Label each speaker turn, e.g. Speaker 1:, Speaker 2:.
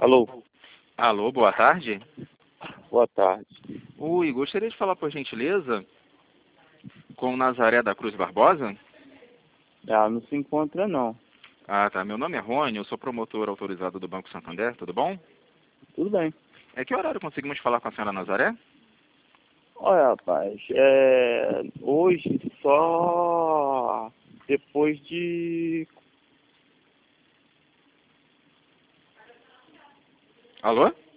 Speaker 1: Alô,
Speaker 2: Alô, boa tarde.
Speaker 1: boa tarde.
Speaker 2: Oi, gostaria de falar, por gentileza, com Nazaré da Cruz Barbosa?
Speaker 1: Ela não se encontra, não.
Speaker 2: Ah, tá. Meu nome é Rony, eu sou promotor autorizado do Banco Santander, tudo bom?
Speaker 1: Tudo bem.
Speaker 2: É que horário conseguimos falar com a senhora Nazaré?
Speaker 1: Olha, rapaz, hoje só depois de...
Speaker 2: Alô?